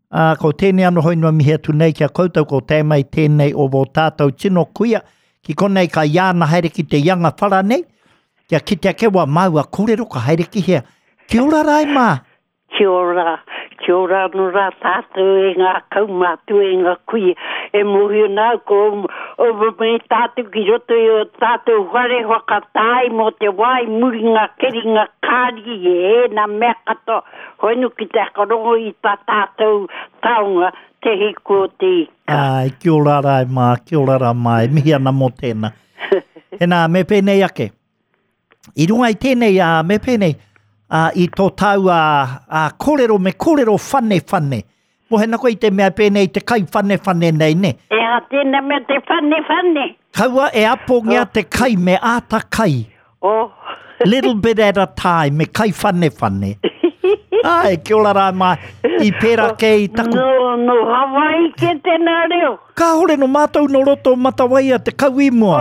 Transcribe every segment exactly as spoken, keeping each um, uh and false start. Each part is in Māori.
Uh, ko tēnei ano hoinua mihea tu nei kia koutou ko tēmai tēnei o vō tātou tino kuia ki konei ka iāna haere ki te ianga whara nei kia ki te kewa maua kōrero ka haere ki hea. Kia ora rai mā. Kia ora, kia ora no rā tātou e ngā kaumātu e ngā kui e muhi nā ko o me tātou ki roto i o tātou whare whakatai mo te wai muri ngā keri ngā kāri e nā mea kato hoinu ki te akarongo i tā tātou taunga te hiko te ika. Ai, kia ora rai mā, kia ora rai mā, e mihi ana mō tēnā. E nā, me pēnei ake. I runga i tēnei, uh, me pēnei, Uh, i tō tau a uh, uh, kōrero me kōrero whane whane. Mo hena koe i te mea pēnei te kai whane whane nei ne. E a tēnā me te whane whane. Kaua e apo ngea oh. te kai me āta kai. Oh. Little bit at a time me kai whane whane. Ai, kia ora rā mai. I pēra oh. kei taku. No, no, Hawaii ke tēnā reo. Ka hore no mātou no roto matawaia te kau i mua.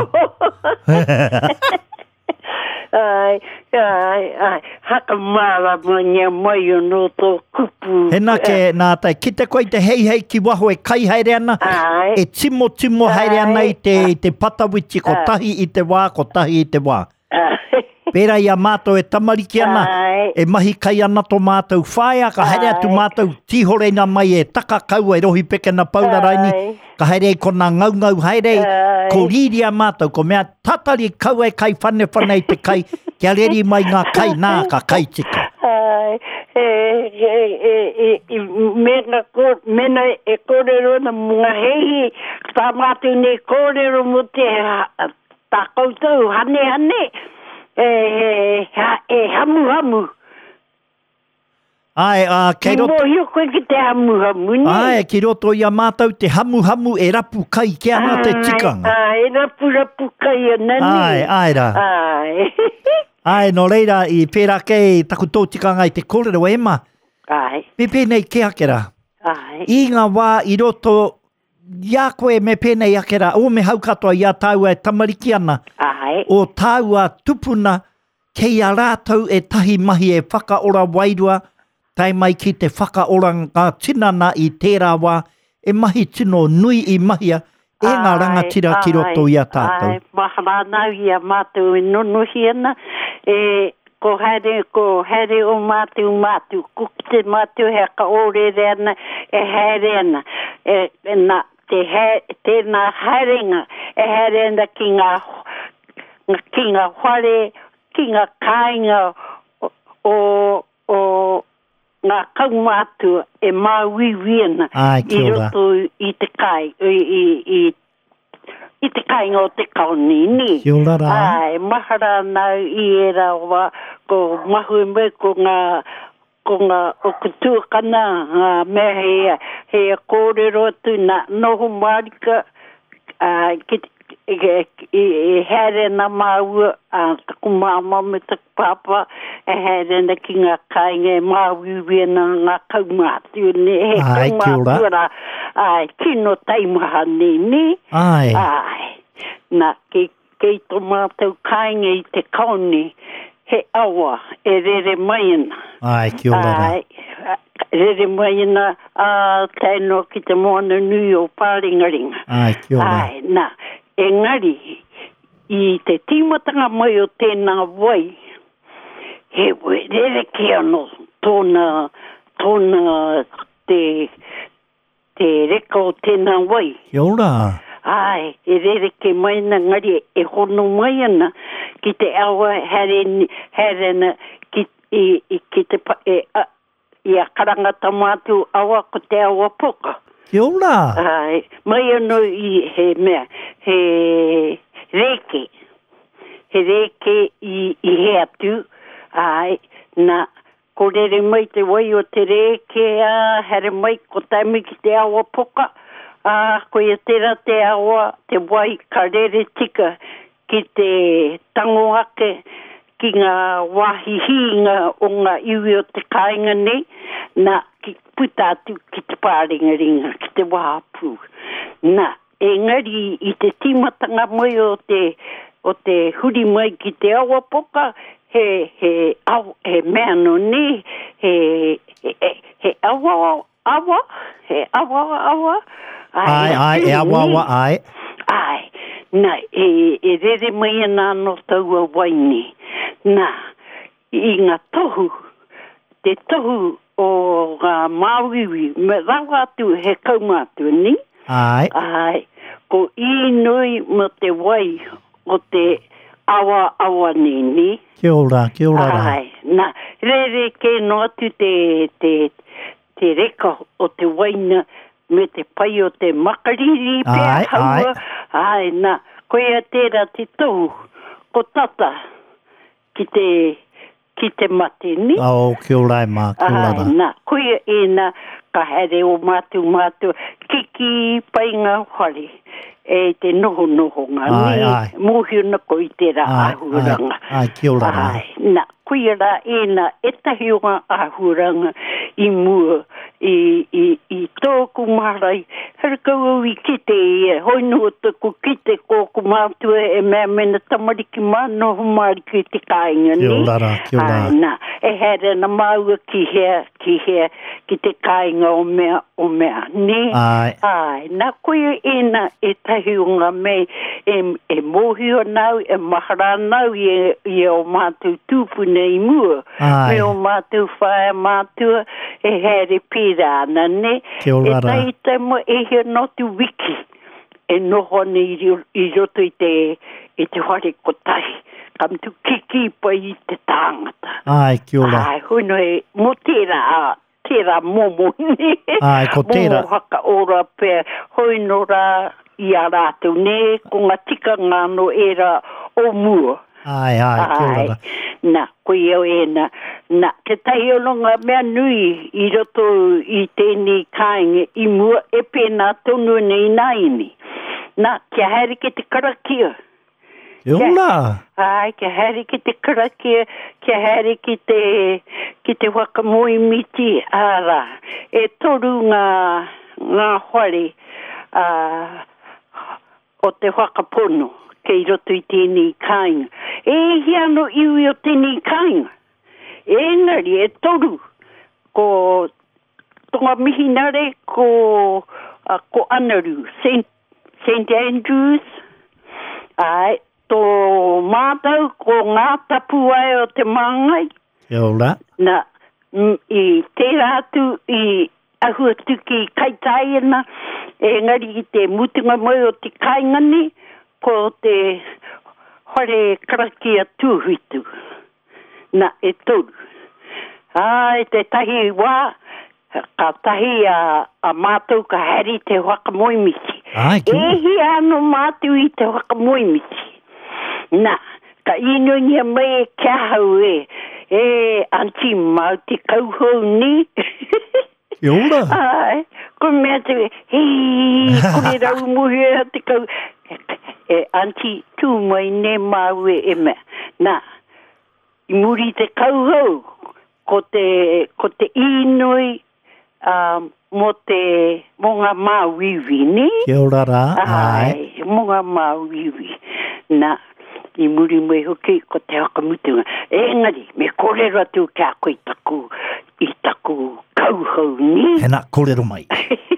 Ai, ai, ai, haka mara mania mai o no tō kupu. Hena ke nā tai, ki te koe te hei hei ki waho e kai haere ana, ai. E timo timo haere ana i te, te patawiti, ko tahi i te wā, ko tahi i te wā. Ai. Pēra ia mātou e tamariki ana, ai. E mahi kai ana tō mātou whāia, ka haere atu mātou tihoreina mai e taka kaua e rohi peke na pauraraini, ka haere i kona ngau ngau haere, ai. Ko riria mātou, ko mea tatari kaua e kai whane whane i te kai, kia reri mai ngā kai nā ka kai tika. Ai, e, e, e, e, mena, ko, mena e kōrero na mga hei, tā mātou ne kōrero mo te tā koutou, hane hane, e, e, e hamu hamu. Ai, uh, kei roto... Mo hiu koe ki te hamu hamu, ne? Ai, ki roto ia mātou te hamu hamu e rapu kai ki ana te tikanga. Ai, e rapu rapu kai ana, ne? Ai, ai ra. Ai. Ai, no reira, i pērā kei taku tō tikanga i te kōrero e ma. Ai. Me pēnei ke akera. Ai. I ngā wā i roto, ia koe me pēnei akera, o me haukatoa ia tāua e tamariki ana. Ai. O tāua tupuna, kei a rātou e tahi mahi e whakaora wairua, tai mai ki te whakaora ngā tinana i tērā wā, e mahi tino nui i mahia, e ngā rangatira ki roto i a tātou. Ai, maharanau i a mātou e nonohi ana, e ko haere, ko haere o mātou mātou, ko te mātou hea ka ōrere ana, e haere ana, e, e na, te he, tēnā haerenga, e haere ana ki ngā, ki ngā whare, ki ngā kāinga o, o, o ngā kaumātu e māwiwi ana i roto i te kai, i, i, i, i te kāinga o te kaoni, ni. Kia ora rā. Ai, mahara nau i e rawa, ko mahu e me ko ngā, ko ngā o kutuakana, ngā mea hea, hea kōrero atu nā noho marika, uh, ki e, e, e haere na maua a uh, taku māma me taku papa e haere na ki ngā kāinga e māwiwi na ngā kaumātu ne he kaumātu ra ai kino taimaha ne ne ai ai na ke kei tō mātou kāinga i te kaone he awa e rere mai ana ai ki ora ai rere mai ana a taino ki te moana nui o pāringaringa ai ki ora ai na engari, i te tīmatanga mai o tēnā wai, he rere ke ano tōna, tōna te, te reka o tēnā wai. Kia ora. Ai, e rere ke mai na ngari e hono mai ana ki te awa here, here na ki, i, i, ki te e, a, i a karanga tamātu awa ko te awa poka. Kia ora. Ai, mai ano i he mea, he reke, he reke i, i he atu, ai, na korere mai te wai o te reke, a here mai ko taimi ki te awa poka, a ko ia tera te awa, te wai ka rere tika ki te tango ake, ki ngā wahihinga o ngā iwi o te kāinga nei, na ki puta atu ki te pāringaringa, ki te wāpū. Na, engari i te tīmatanga mai o te, o te huri mai ki te awa poka, he, he, au, he mea no ne, he, he, he awa awa, he awa awa. Ai, ai, e awa awa, ai. Ai, nā, e, e rere mai nā no tau a waini. Nā, i ngā tohu, te tohu o ngā Māuiwi, me rawa atu he kaumātua ni. Ai. Ai, ko i nui mo te wai o te awa awa ni ni. Kia ora, kia ora. Ai, nā, rere ke no atu te, te, te reka o te waina me te pai o te makariri pēr haua. Ai, nā, koea tērā te tohu, ko tata ki te, ki te mate ni. Au, kia ora e mā, kia ora. Ai, nā, koea e nā, ka here o mātu mātu, kiki pai ngā whare. E te noho noho ngā ai, ni, ai. muhi na ko i tērā ahuranga. Ai, ai, kia ora. Ai, nā, koea rā e nā, e tahi o ngā ahuranga i mua, i, i, i tōku marai, hara kau au i kite e, hoi no te ko kite kōku mātua e mea mena tamariki mano humariki te kāinga ni. Kia ora, kia ora. Ai, nā, e here na maua ki hea, ki hea, ki te kāinga o mea, o mea ni. Ai. Ai, nā koea e nā, e tahi o ngā mei, e, e mohio nau, e mahara nau i, i o mātou tūpu nei mua. Ai. Me o mātou whae mātua, e here pira ana ne. Kia ora. E tai tai mo e he notu wiki. E noho ne i, i roto i te, i te whare kotahi. Kam tu kiki pa i te tāngata. Ai, kia ora. Ai, hono e mo tērā, tērā momo ne. Ai, ko tērā. Momo haka ora pē, hoino rā i a rātou ne, ko ngā tika ngāno e rā o mua. Ai, ai, kia ora. Nā, koe eo e nā, nā, ke tahi o longa mea nui i roto i tēnei kāinga i mua e pēnā tonu nei naini. Nā, kia haere ke te karakia. Kia ora. Ai, kia haere ki te karakia, kia haere ki te, ki te whakamoi miti, ārā. E toru ngā, ngā whare uh, o te whakapono. Kei roto i tēnei kāinga. E hiano iwi o tēnei kāinga. E ngari, e toru. Ko tonga mihinare, ko, uh, ko Anaru, Saint Saint Andrews. Ai, tō mātau, ko ngā tapu ai o te māngai. Kia ora. Na, m, i tērā atu, i ahua tuki kaitai ana. E ngari i te mutunga mai o te kāinga ni. Ko te hore karakia tūhitu. Na, e toru. Ai, te tahi wā, ka tahi a, a mātou ka hari te whakamoimiti. Ai, kia ora. E hi ano mātou i te whakamoimiti. Na, ka ino nia mai e kia hau e. E, anti mau te kauhou ni. Kia ora. Ai, ko mea te, hei, kore rau muhi e te kau. E anti tū mai ne mau e mea. Nā, i muri te kauhou, ko te, ko te inoi, um, mo te, mo ngā Māuiwi, ni? Kia ora rā. Ai. Ai, mo ngā Māuiwi. Nā, i muri mai hoki ko te hakamutunga. E ngari, me korero atu kia koe i taku, i taku kauhou, ni? Hena korero mai.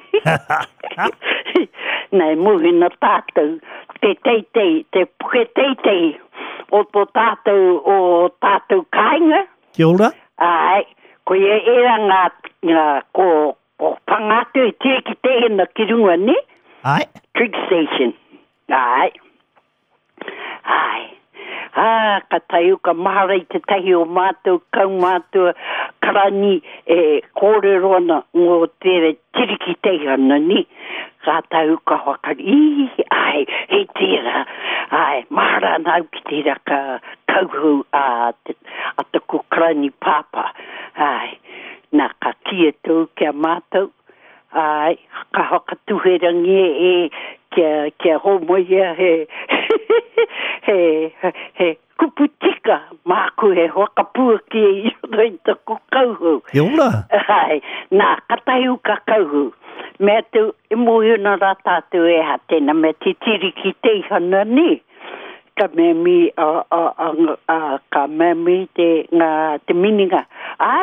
Nei, muhi na tātou, te teitei, te puke teitei, o tō tātou, o tātou kāinga. Kia ora. Ai, ko ia era ngā, ngā ko, ko pangatu e te ki te hena ki runga, ne? Ai. Trig Station. Ai. Ai. Ah, ka tai uka maharei te tahi o mātou, kau mātou, karani e kore rona ngō tere tiriki teihana ni. Ka tai uka wakari, ai, he tera, ai, mahara nau ki tera ka kauhu a, te, a te ko karani pāpā. Ai, nā ka kia tau kia mātou, ai, ka haka tuherangi e kia, kia homoia he, he, he kuputika māku he whakapua ki e iro i taku kauhu. Kia ora. Ai, nā, katahiu ka kauhu. Mea tu, e mohi na rā tātou e ha tēnā, me te tiri ki teihana ni. Ka mea mi, a, a, a, a, ka mea mi te, ngā, te mininga. Ai,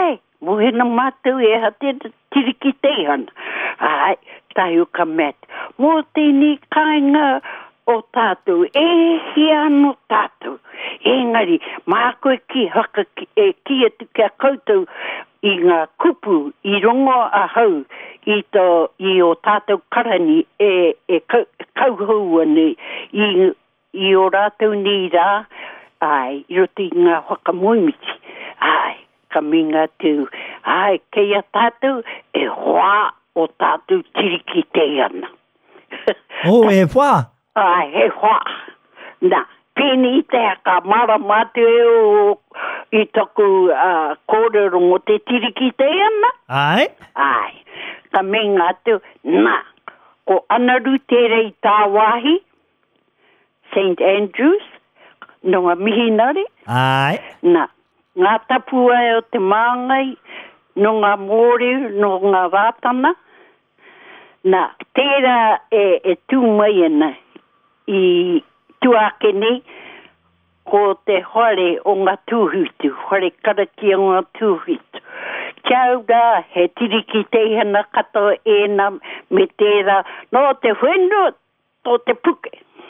muhena mātou e ha te tiriki teihana. Ai, tahi o ka met. Mō tēnei kāinga o tātou, e hia no tātou. Engari, mā koe ki haka ki, e ki e tu kia koutou i ngā kupu, i rongo a hau, i, to, i o tātou karani, e, e kauhau ane, i, i o rātou ni rā, ai, i roti ngā whakamoimiti, ai, ka minga tu, ai, kei a tātou, e hoa o tātou tiriki te ana. Oh, e wha? Ai, e hoa. Nā, pēni te ka mara matu e o i toku uh, kōrero mo te tiriki te ana. Ai? Ai, ka minga tu, nā, ko anaru tere i tā wahi, Saint Andrews, no ngā mihinari. Ai. Nā, ngā tapua e o te māngai, no ngā mōre, no ngā rātana. Nā, tērā e, e tū mai ana i tuakene ko te hore o ngā tūhutu, hore karaki o ngā tūhutu. Kiau rā, he tiriki teihana kato e nā me tērā, no te whenua, to te puke.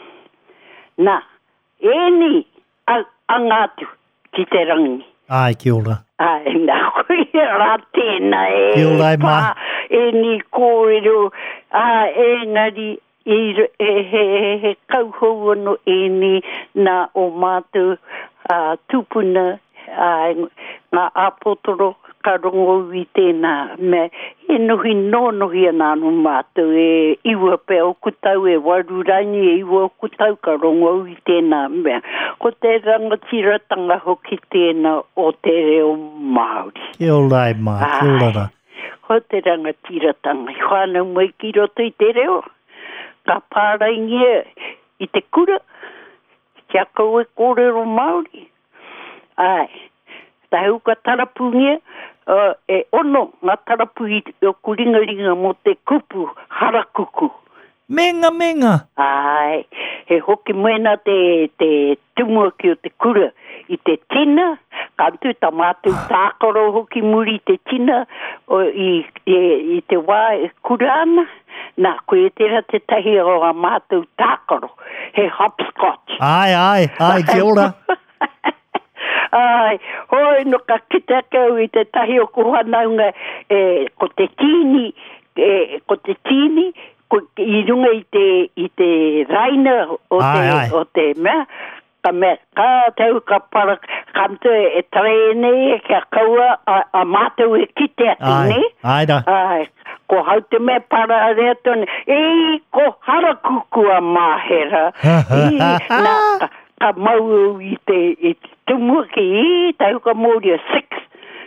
Nā, e ni a, a ngātu ki te rangi. Ai, ki ora. Ai, nā koe rā tēnā e ki ora e mā. E ni kōrero, a e ngari, e, e he, he kauhou ano e ni nā o mātou uh, tūpuna, uh, ngā apotoro, ka rongo i tēnā, me e nohi nonohi anā no mātou, e iwa pe o kutau, e warurangi, e iwa o kutau ka rongo i tēnā, me ko te rangatiratanga hoki tēnā o te reo Māori. Ki ora e mā, ki ora. Ko te rangatiratanga, i whānau mai ki roto i te reo, ka pāraingia i te kura, kia kau e kōrero Māori. Ai, tahu ka tarapungia, Uh, e ono ngā tarapu i o kuringaringa mo te kupu harakuku. Menga, menga. Ai, he hoki mena te, te tumua ki o te kura i te tina, kantu ta mātou tākoro hoki muri te tina o, i, i, i te wā e kurana. Nā, koe tera te tahi o a mātou tākoro, he hopscotch. Ai, ai, ai, ki ora. Ai, hoi no ka kita kau i te tahi o kuhanaunga e, ko te tini, e, ko te tini, ko, i runga i te, i te raina o te, ai, ai. O te mea, ka mea, ka tau ka para, kanto e trene, e kia kaua, a, a mātou e kite atu, ne? Ai, da. Ai, ko hau te mea para a rea tone, e, ko harakuku a mahera, e, nā, ka, ka mau i te, i te tumua ki i, tau ka mōria, six.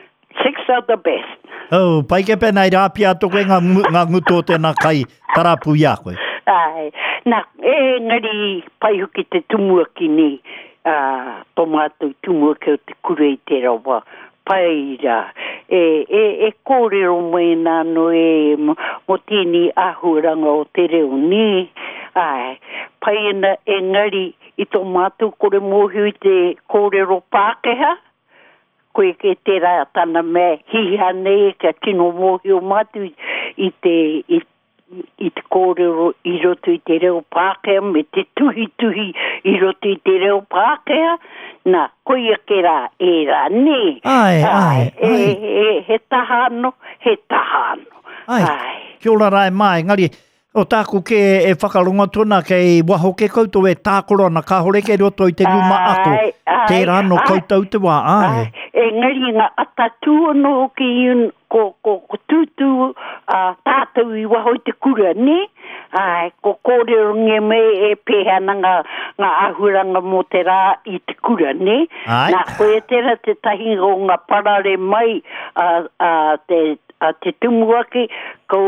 Six are the best. Oh, pai ke pēnā i rāpi ato koe ngā, ngā nguto tēnā kai tarapu i a koe. Ai, nā, e ngari pai hoki te tumua ki ni, uh, tō mātou tumua ki o te kure i te rawa, pai rā. E, e, e kōrero mai nā no e mo, mo tēni ahuranga o te reo ni. Ai, pai ena e ngari i tō mātou kore mōhiu i te kōrero Pākehā, koe ke te rā tana mea hiha nei ka tino mōhiu mātou i te, i, i te kōrero i roto i te reo Pākehā, me te tuhi tuhi i roto i te reo Pākehā, nā, koe a ke rā e rā nei. Ai, ai, e, ai. E, he tahano, he tahano. Ai, ai. Ki ora rai mai, ngari, o tāku ke e whakaronga tuna kei waho ke koutou e tākorona ka hore ke roto i te luma ako. Tērā no koutou te wā, ai. E ngari ngā atatu no ki un ko, ko, ko tūtū uh, tātou i waho i te kura, ne? Ai, ko kōrero nge me e pēhana ngā, ngā ahuranga mo te rā i te kura, ne? Ai. Nā koe tera te tahi o ngā parare mai uh, uh, te, uh, te tumuaki ko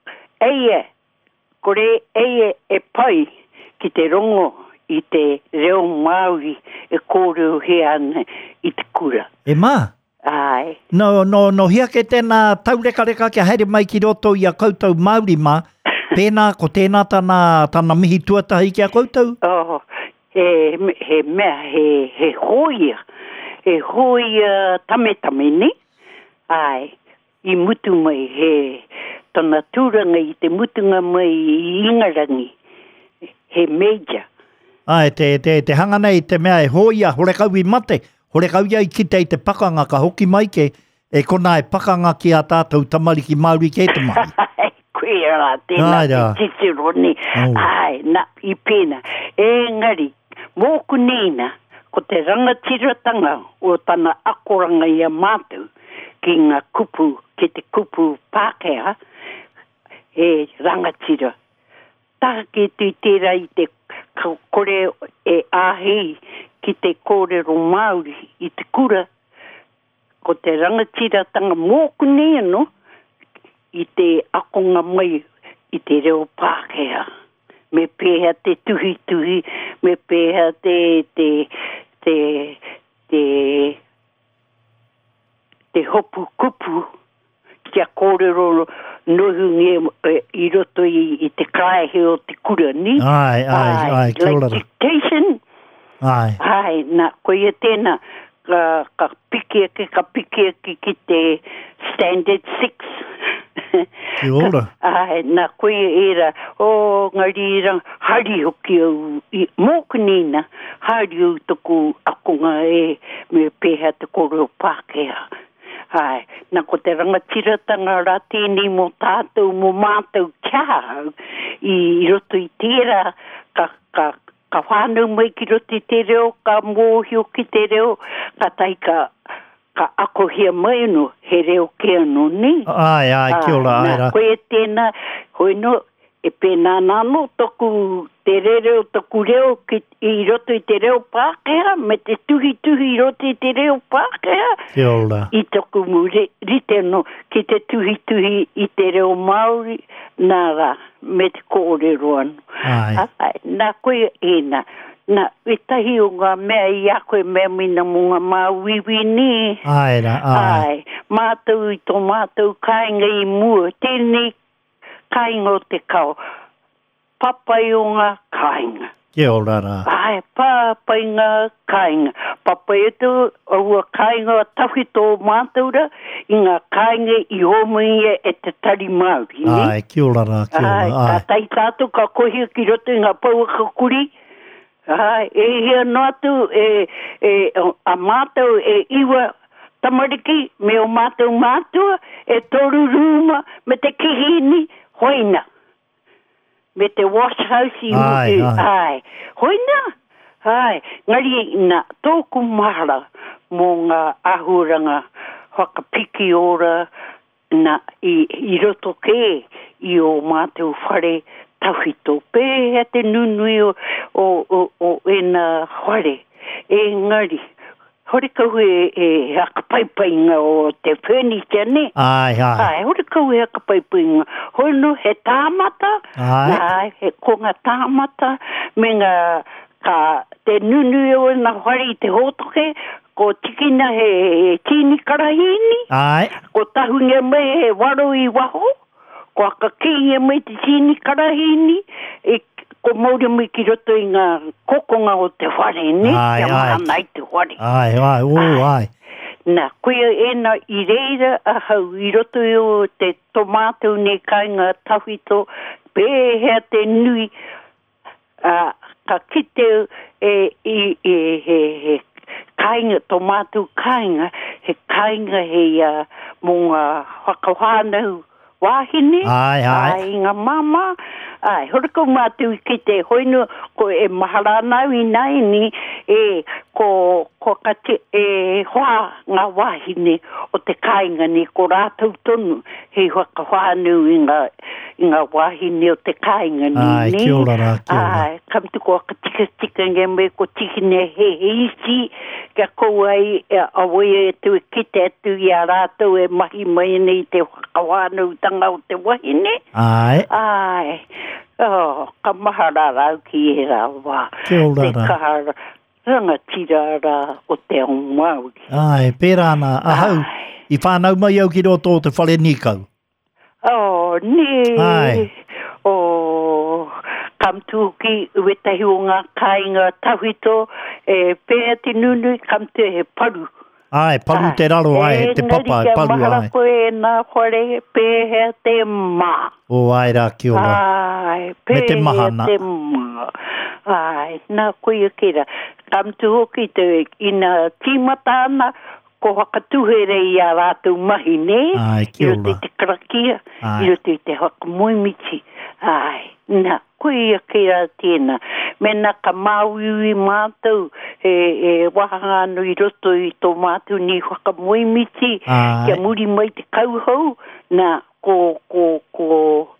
eie. Kore eie e pai ki te rongo i te reo Māori e kōreo he ana i te kura. E mā? Ai. No, no, no hia ke tēnā taureka reka kia haere mai ki roto i a koutou Māori mā, pēnā ko tēnā tana, tana mihi tuatahi ki a koutou? Oh, he, he mea, he, he hoia, he hoia tame tame ni. ai, i mutu mai he tona tūranga i te mutunga mai i Ingarangi, he major. Ai, te, te, te hangana i te mea e hoia, hore kau i mate, hore kau ia i kite i te pakanga ka hoki mai ke, e kona e pakanga ki a tātou tamariki Māori ke te mahi. Koe rā, tēnā te titiro ni. Ai, nā, i pēnā. E ngari, mōku nīna, ko te rangatiratanga o tana akoranga i a mātou, ki ngā kupu, ki te kupu Pākehā, e rangatira. Tāke tui tērā i te kore e āhei ki te kōrero Māori i te kura, ko te rangatiratanga mōku nea no, i te akonga mai i te reo Pākehā. Me pēhea te tuhi tuhi, me pēhea te, te, te, te, te hopu kupu, kia kōrero nohunge e, i roto i, i te kāehe o te kura ni. Ai, ai, ai, kia ora. Like dictation. Ai. Ai, nā, koe e tēnā, ka, ka piki ake, ka piki ake ki te standard six. Kia ora. Ai, nā koe era, o ngari rang, hari hoki au, mōku nina, hari au toku akonga e, me pēhea te kōreo Pākehā. Ai, nā ko te rangatiratanga rā tēnei mō tātou, mō mātou kia, i roto i tērā, ka, ka, ka whānau mai ki roto i te reo, ka mōhio ki te reo, ka tai ka, ka akohia mai no, he reo kia no ni. Ai, ai, kia ora, ai rā. Nā koe tēnā, hoi no, e pēnā nāno toku te reo, toku reo ki, i roto i te reo Pākehā, me te tuhi tuhi i roto i te reo Pākehā. Kia ora. I toku mu rite no, ki te tuhi tuhi i te reo Māori, nā rā, me te kōrero anu. Ai. Ai, nā koe ena, nā, e tahi o ngā mea i a koe mea mina mo ngā mā wiwi ni. Ai rā, ai. Ai, mātou i tō mātou kāinga i mua, tēnei kāinga o te kao, papai o ngā kāinga. Kia ora rā. Ai, papai ngā kāinga. Papai e tō, ahua kāinga a tawhi tō mātaura, i ngā kāinga i homungia e te tari Māori. Ai, kia ora rā, kia ora. Ai, ka tai tātou, ka kohia ki roto i ngā pauaka kuri. Ai, e hea nātu, e, e, a mātou e iwa tamariki, me o mātou mātua, e toru rūma, me te kihini, hoina. Me te wash house i ai, mutu. ai. Ai. Hoina. Ai. Ngari ina tōku mahara mō ngā ahuranga whakapiki ora na i, i roto ke i o mātou whare tauhito. Pēhea te nunui o, o, o, o ena whare. E ngari. Hore kau e, e hakapaipainga o te furniture, ne? Ai, ai. Ai, hore kau e hakapaipainga. Hoi no, he tāmata. Ai. Ai, he konga tāmata. Me ngā, ka te nunui o na whare i te hotoke, ko tikina he, he tini karahini. Ai. Ko tahunga mai he waro i waho. Ko akakinga mai te tini karahini. E ko mauri mai ki roto i ngā kokonga o te whare, ne? Ai, Kia ai. mahana i te whare. Ai, ai, o, ai. Nā, koe ena i reira ahau, i roto i o te tomātou ne kāinga tawhito, pēhea te nui, uh, ka kite e, i, e, he, he kāinga, tomātou kāinga, he kāinga he uh, mō ngā whakawhānau wāhine. Ai, ai. Ai, ngā mama. Ai, horako mātou ki te hoino, ko e maharanau i nai ni, e ko, ko ka te, e hoa ngā wāhine o te kāinga ni, ko rātou tonu, he whaka whānau i ngā, i ngā wāhine o te kāinga ni. Ai, kia ora rā, kia ora. Ai, kam tu ko ka tika tika nge me ko tikine he he isi, kia kou ai, e awai e tu e kite atu i a rātou e mahi mai nei te whaka whānau tanga o te wahine. Ai. Ai. Oh, ka mahara rau ki e rawa. Kia ora rā. Te kahara rangatira rā o te ao Māori. Ai, pērā nā, ahau, i whānau mai au ki roto o te whare nikau. Oh, ne. Ai. Oh, kam tūki uetahi o ngā kāinga tawhito, e pēa te nunui, kam te he paru. Ai, palu te raro ai, he te papa, e palu ai. E mahara koe nā whare pēhea te mā. O ai rā, kia ora. Ai, Me te mahana. pēhea te mā. Ai, nā koe kera. Kamtu hoki te ina tīmatana, ko hakatuhere i a rātou mahi, ne? Ai, kia ora. I rote te karakia, i rote te hakamoimiti. Ai, nā koe ia kera tēnā. Mena ka māuiui mātou, e, e wahanga anu i roto i tō mātou ni whakamoimiti, kia muri mai te kauhau, nā ko, ko, ko,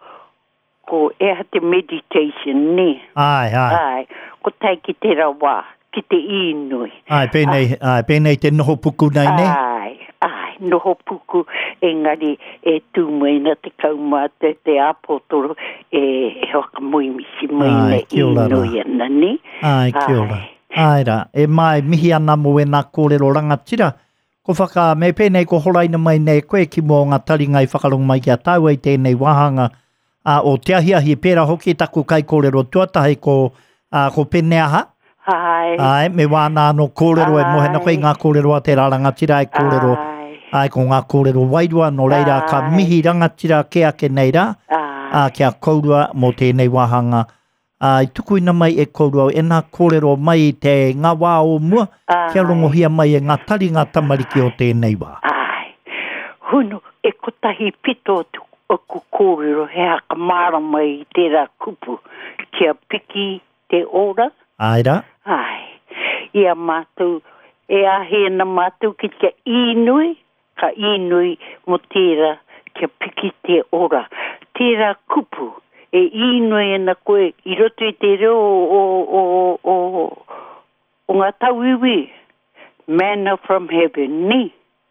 ko eha te meditation, ne? Ai, ai. Ai, ko tai ki te rawa, ki te inui. Ai, pēnei, ai, pēnei te noho puku nei, ne? Ai, ai, noho puku, engari e tūmaina te kaumata, te apotoro, e whakamoimisi maina inui ana, ne? Ai, kia ora. Ai rā, e mai mihi ana mo e nā kōrero rangatira. Ko whaka, me pēnei ko horaina mai nei koe ki mō ngā taringa i whakarong mai ki a tāua i tēnei wahanga a, o te ahiahi pēra hoki taku kai kōrero tuatahi ko, a, ko Peneaha. Ai. Ai, me wāna no kōrero e mohe na koe ngā kōrero a te rā rangatira e kōrero. Ai. Ai, ko ngā kōrero wairua no reira ka mihi rangatira ke ake nei rā. A, kia kourua mō tēnei wahanga. Ai, tuku ina mai e kourua e nā kōrero mai te ngā wā o mua. Kia rongohia mai e ngā tari ngā tamariki o tēnei wā. Ai, hunu e kotahi pito tu o ku kōrero he haka māra mai i tērā kupu. Kia piki te ora. Ai rā. Ai, ia mātou, e ahena mātou ki te inui, ka inui mo tērā, kia piki te ora. Tērā kupu, e inui e na koe, i roto i te reo o, o, o, o, o ngā tauiwi, manna from heaven, ni?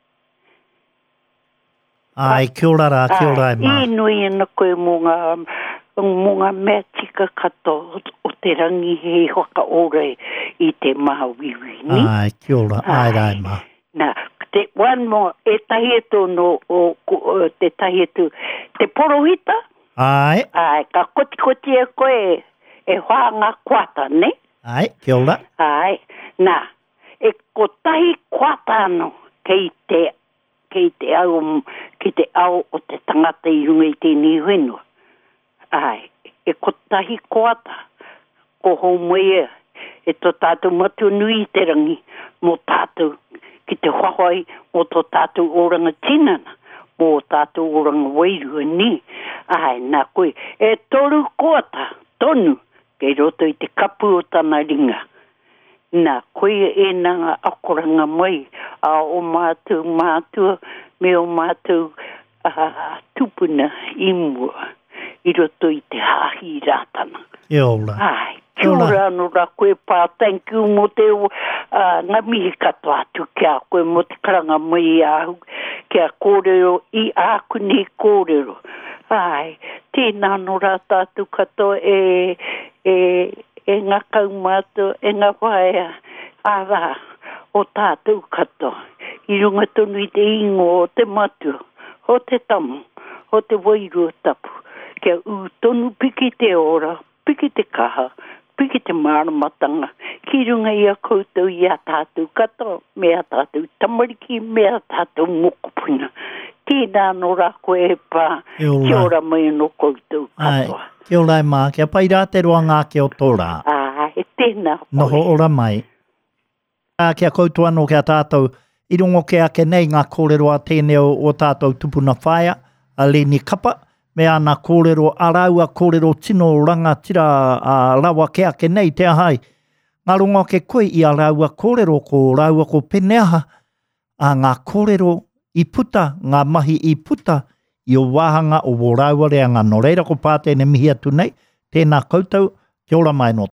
Ai, kia ora rā, kia ora e mā. Inui e na koe mo ngā, mo ngā mea tika kato o te rangi he whaka ora i te maha wiwi, ni? Ai, kia ora, ai rā e mā. Nā, te one more, e tahi e tōno, o, o, te tahi e tō, te porohita? Ai. Ai, ka koti koti e koe, e whanga kuata, ne? Ai, kia ora. Ai, nā, e ko tahi kuata ano, kei te, kei te au, ki te au o te tangata i runga i tēnei whenua. Ai, e ko tahi kuata, ko houmea, e tō tātou matu nui te rangi, mō tātou, ki te whahoi, mō tō tātou oranga tinana, mō tātou oranga wairua ni. Ai, nā koe, e toru kuata, tonu, kei roto i te kapu o tana ringa. Nā koe e nanga akoranga mai, a o mātou mātua, me o mātou uh, tupuna i mua. I roto i te hahi rātana. Ia ora. Ai, kia ora no rā koe pā, thank you mo te uh, ngā mihi katoa atu kia koe mo te karanga mai ahu, kia kōrero i āku ni kōrero. Ai, tēnā no rā tātu katoa e, e, e ngā kaumātua, e ngā whaia, ārā, o tātu katoa. I runga tonu i te ingo o te matua, o te tamu, o te wairua tapu. Kia u tonu piki te ora, piki te kaha, piki te māramatanga, ki runga i a koutou i a tātou katoa, me a tātou tamariki, me a tātou mokopuna. Tēnā no rā koe e pā, kia ora mai no koutou katoa. Ai, kia ora e mā, kia pai rā te roa ngā kia o tōrā. Ai, e tēnā koe. Noho ora mai. A, kia koutou anō kia tātou, i rongo kia ke nei ngā kōrero a tēnei o, o tātou tupuna whaia, a Leni Kapa, me ana kōrero araua kōrero tino rangatira a rawa ke ake nei te ahai. Ngā rongo ke koe i a raua kōrero ko raua ko Peneaha a ngā kōrero i puta, ngā mahi i puta i o wāhanga o wō raua rea ngā no reira ko pātene mihi atu nei. Tēnā koutou, kia ora mai no